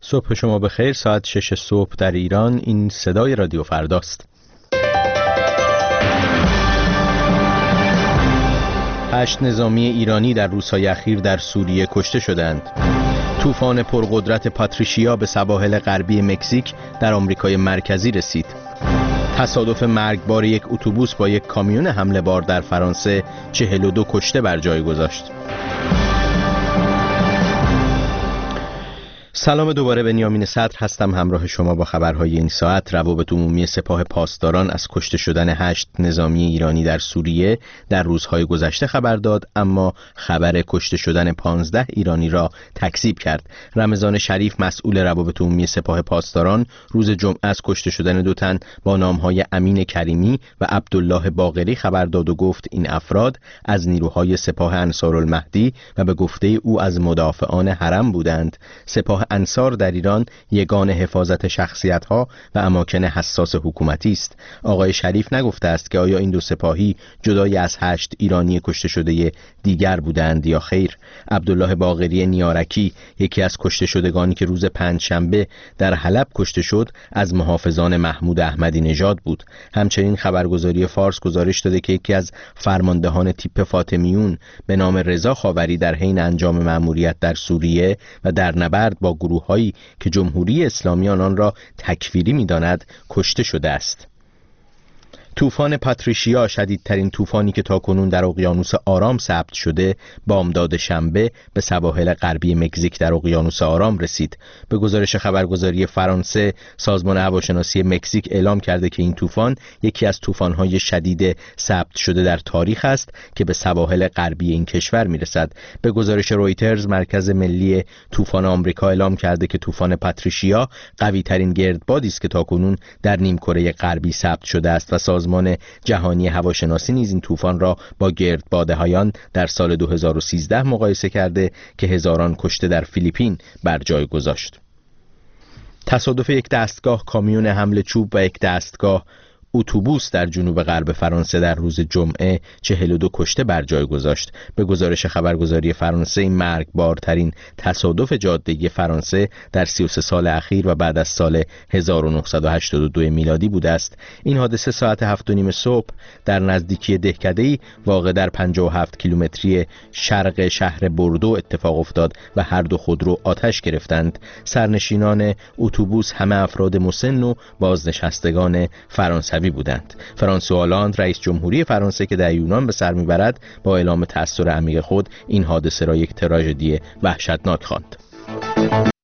صبح شما بخیر. ساعت 6 صبح در ایران. این صدای رادیو فرداست. 8 نظامی ایرانی در روزهای اخیر در سوریه کشته شدند. طوفان پرقدرت پاتریشیا به سواحل غربی مکزیک در آمریکای مرکزی رسید. تصادف مرگبار یک اتوبوس با یک کامیون حمله بار در فرانسه 42 کشته بر جای گذاشت. سلام دوباره، بنیامین صدر هستم. همراه شما با خبرهای این ساعت. روابط عمومی سپاه پاسداران از کشته شدن 8 نظامی ایرانی در سوریه در روزهای گذشته خبر داد، اما خبر کشته شدن 15 ایرانی را تکذیب کرد. رمضان شریف مسئول روابط عمومی سپاه پاسداران روز جمعه از کشته شدن 2 تن با نامهای امین کریمی و عبدالله باقری خبر داد و گفت این افراد از نیروهای سپاه انصارالمهدی و به گفته او از مدافعان حرم بودند. سپاه انصار در ایران یگان حفاظت شخصیت‌ها و اماکن حساس حکومتی است. آقای شریف نگفته است که آیا این 2 سپاهی جدای از 8 ایرانی کشته شده دیگر بودند یا خیر. عبدالله باقری نیارکی، یکی از کشته شدگانی که روز پنجشنبه در حلب کشته شد، از محافظان محمود احمدی نژاد بود. همچنین خبرگزاری فارس گزارش داده که یکی از فرماندهان تیپ فاطمیون به نام رضا خاوری در حین انجام مأموریت در سوریه و در نبرد با گروه‌هایی که جمهوری اسلامی آنان را تکفیری می‌داند کشته شده است. طوفان پاتریشیا، شدیدترین طوفانی که تاکنون در اقیانوس آرام ثبت شده، بامداد شنبه به سواحل غربی مکزیک در اقیانوس آرام رسید. به گزارش خبرگزاری فرانسه، سازمان هواشناسی مکزیک اعلام کرده که این طوفان یکی از طوفان‌های شدید ثبت شده در تاریخ است که به سواحل غربی این کشور می‌رسد. به گزارش رویترز، مرکز ملی طوفان آمریکا اعلام کرده که طوفان پاتریشیا قوی‌ترین گردبادی است که تاکنون در نیمکره غربی ثبت شده است و سازمان جهانی هواشناسی نیز این طوفان را با گردباده‌هایان در سال 2013 مقایسه کرده که هزاران کشته در فیلیپین بر جای گذاشت. تصادف یک دستگاه کامیون حمل چوب و یک دستگاه اتوبوس در جنوب غرب فرانسه در روز جمعه 42 کشته بر جای گذاشت. به گزارش خبرگزاری فرانسه، این مرگبارترین تصادف جاده‌ای فرانسه در 33 سال اخیر و بعد از سال 1982 میلادی بوده است. این حادثه ساعت 7:30 صبح در نزدیکی دهکده‌ای واقع در 57 کیلومتری شرق شهر بوردو اتفاق افتاد و هر دو خودرو آتش گرفتند. سرنشینان اتوبوس همه افراد مسن و بازنشستگان فرانسوی بودند. فرانسوا هولاند، رئیس جمهوری فرانسه که در یونان به سر میبرد، با اعلام تأثیر عمیق خود این حادثه را یک تراژدی وحشتناک خواند.